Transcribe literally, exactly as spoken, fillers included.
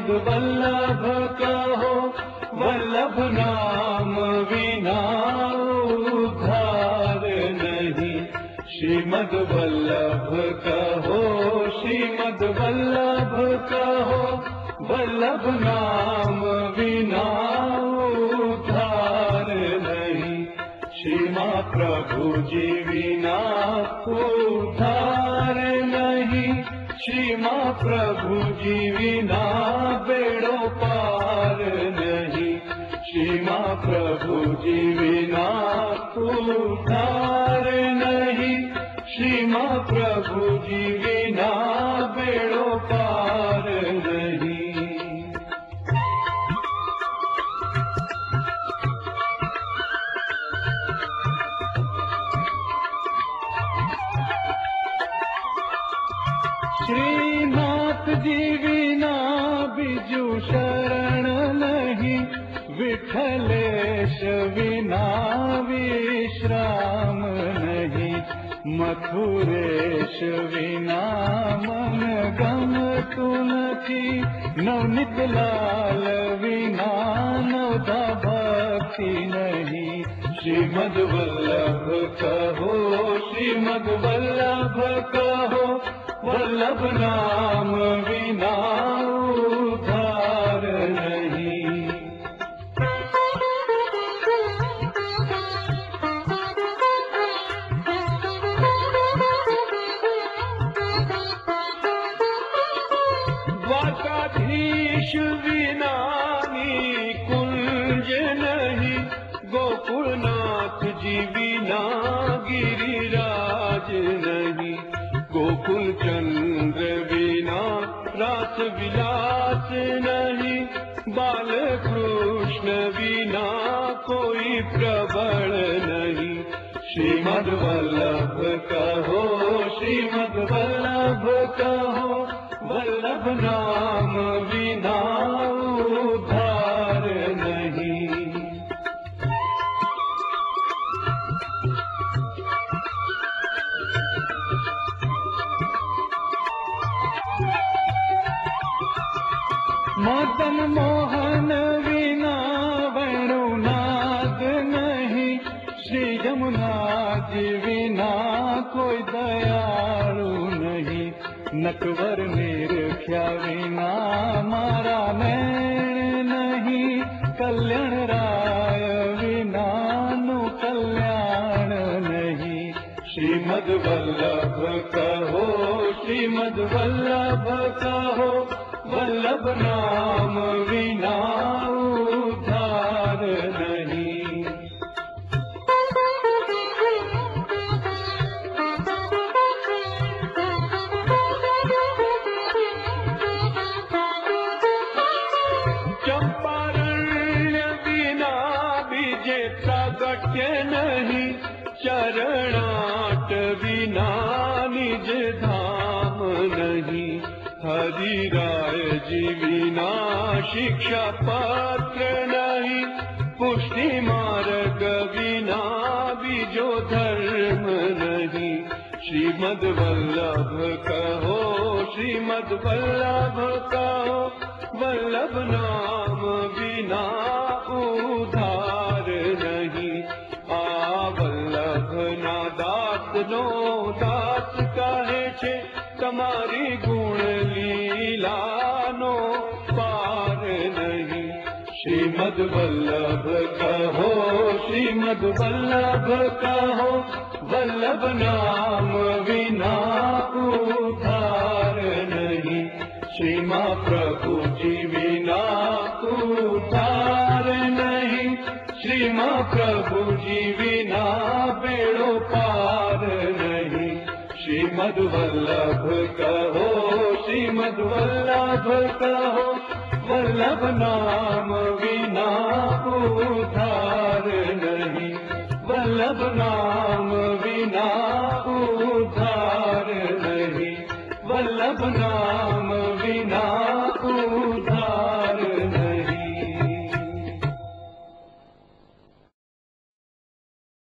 श्रीमद् वल्लभ कहो, वल्लभ नाम बिना उद्धार नहीं। श्रीमद् वल्लभ कहो, श्रीमद् वल्लभ कहो, वल्लभ नाम बिना उद्धार नहीं। श्रीमा प्रभु जी बिना उद्धार नहीं। श्रीमा प्रभु जी बिना बेड़ो पार नहीं। श्रीमा प्रभु जी बिना उद्धार नहीं। श्रीमा प्रभु जी बिना बेड़ो पार नहीं। श्रीनाथ जी बिना बिजु शरण नहीं। विठलेश बिना विश्राम नहीं। मथुरेश बिना मन गम तुनथी। नवनीत लाल बिना नवदा भक्ति नहीं। श्रीमद् वल्लभ कहो, श्रीमद् वल्लभ कहो, वल्लभ नाम बिना उद्धार नहीं। द्वारकाधीश बिना कुंज नहीं। गोकुलनाथ जी बिना गिरिराज नहीं। गोकुल चंद्र बिना रास विलास नहीं। बाल कृष्ण बिना कोई प्रबल नहीं। श्रीमद् वल्लभ कहो, श्रीमद् वल्लभ कहो, वल्लभ नाम बिना उद्धार नहीं। मदन मोहन बिना वेणुनाद नहीं। श्री यमुना जी बिना कोई दयालु नहीं। नटवर निरख्या बिना मारा नैन नहीं। कल्याण राय बिना नु कल्याण नहीं। श्रीमद् वल्लभ कहो, श्रीमद् वल्लभ कहो, वल्लभ नाम बिना उद्धार नहीं। चंपारण्य बिना बीजे प्रागट्य नहीं। चरणाट बिना निज धाम नहीं। हरि राय जी बिना शिक्षा पत्र नहीं। पुष्टि मार्ग बिना बीजो धर्म नहीं। श्रीमद् वल्लभ कहो, श्रीमद् वल्लभ कहो, वल्लभ नाम बिना उद्धार नहीं। आ वल्लभ ना दास नो दास कहे छे। तुम्हारी गुण लीला नो पार नहीं। श्रीमद् वल्लभ कहो, श्रीमद् वल्लभ कहो, वल्लभ नाम बिना उद्धार नहीं। श्रीमा प्रभु जी बिना उद्धार नहीं। श्रीमा प्रभु जी बिना बेड़ो पार नहीं। श्रीमद् वल्लभ कहो, श्रीमद् वल्लभ कहो, वल्लभ नाम बिना उद्धार नहीं। वल्लभ नाम बिना उद्धार नहीं। वल्लभ नाम बिना